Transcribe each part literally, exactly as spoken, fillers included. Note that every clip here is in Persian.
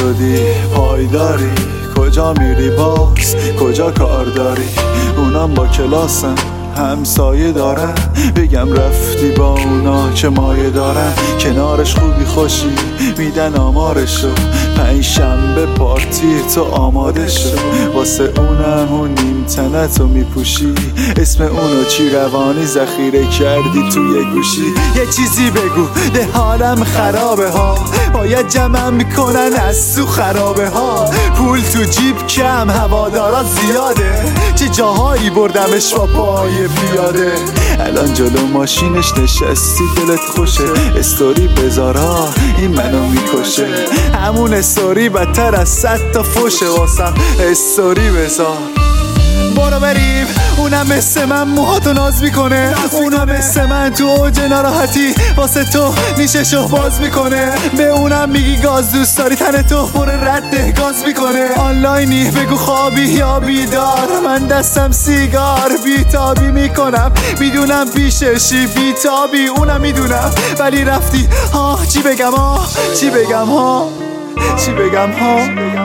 شدی پایداری، کجا میری باز، کجا کار داری؟ اونم با کلاسم همسایه دارن، بگم رفتی با اونا که مایه دارن. کنارش خوبی خوشی میدن آمارشو، پنج شنبه پارتی تو آماده شو. واسه اونم اون نیم تنتو میپوشی، اسم اونو چی روانی ذخیره کردی توی گوشی. یه چیزی بگو ده حالم خرابه ها، باید جمع میکنن از تو خرابه ها. پول تو جیب کم هوادارا زیاده، چه جاهایی بردمش با پای پیاده. الان جلو ماشینش نشستی دلت خوشه، استوری بذارا این منو میکشه. همون استوری بدتر از صد تا فوشه، واسم استوری بذار. برو بریم، اونم مثل من موهاتو ناز میکنه، اونم مثل من تو اوج ناراحتی واسه تو نیششو باز میکنه. به اونم میگی گاز دوست داری تن تو پر رده گاز میکنه. آنلاینی بگو خوابی یا بیدار، من دستم سیگار بیتابی میکنم، میدونم پیششی بیتابی اونم میدونم، ولی رفتی ها. چی بگم ها چی بگم ها چی بگم ها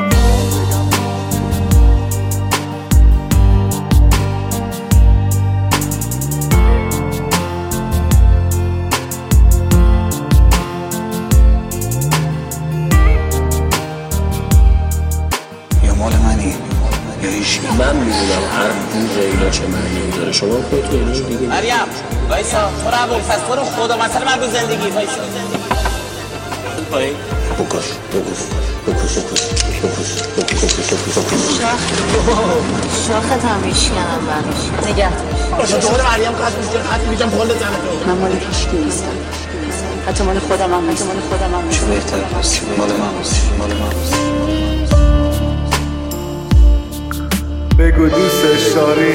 مال منی یا هیچ؟ من میدونم هر این ریلا چه معنی داره، شما خودتون اینو دیدین. مریم وایسا، تو رو ابوالفضل تو رو خدا مثلا مرگو زندگی وایسا پایین بکش بکش بکش بکش بکش بکش شاخ شاخت هم میشکنم برش نگه باشه. دوباره مریم خط میشه خط میگم پول زنه. من مال هیچکی نیستم، حتی مال خودم هم حتی مال خودم هم چه بهتر هست مال من هست مال من هست. بگو دوستش داری،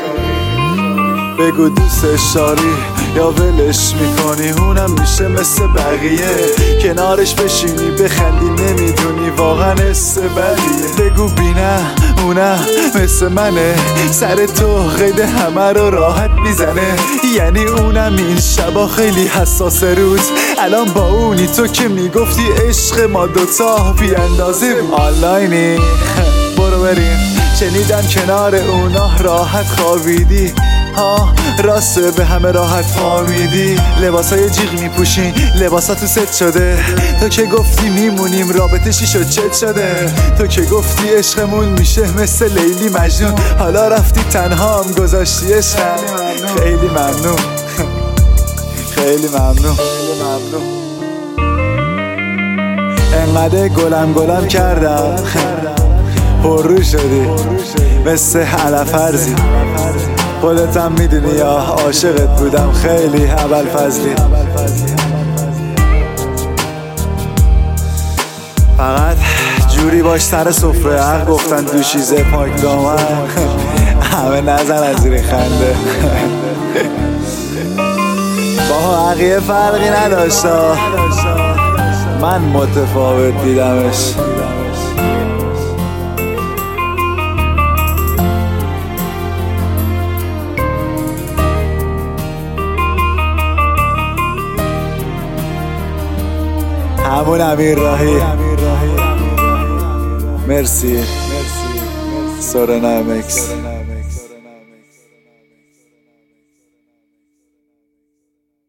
بگو دوستش داری یا ولش میکنی. اونم میشه مثل بقیه، کنارش بشینی بخندی نمیدونی واقعا حس بدیه. بگو بینه اونم مثل منه، سر تو قید همه رو راحت میزنه. یعنی اونم این شبا خیلی حساس روز، الان با اونی تو که میگفتی عشق ما دوتا بی اندازه بود. آنلاینی برو بریم، شنیدم کنار اونا راحت خوابیدی ها، راسته به همه راحت فامیدی. لباسای جیغ میپوشین، لباسا تو ست شده. تو که گفتی میمونیم رابطه چی شد چت شده. تو که گفتی عشقمون میشه مثل لیلی مجنون، حالا رفتی تنها هم گذاشتی عشقم. خیلی ممنون خیلی ممنون انقدر گلم گلم کردم پررو شدی مثل علف ارزی. خودتم میدونی یا عاشقت بودم خیلی ابوالفضلی. فقط جوری باش سر سفره حق گفتن دوشیزه پاک دامن همه نزن از زیر خنده. با بقیه فرقی نداشت، من متفاوت دیدمش. همون امیر راهی. مرسی سورنا مکس.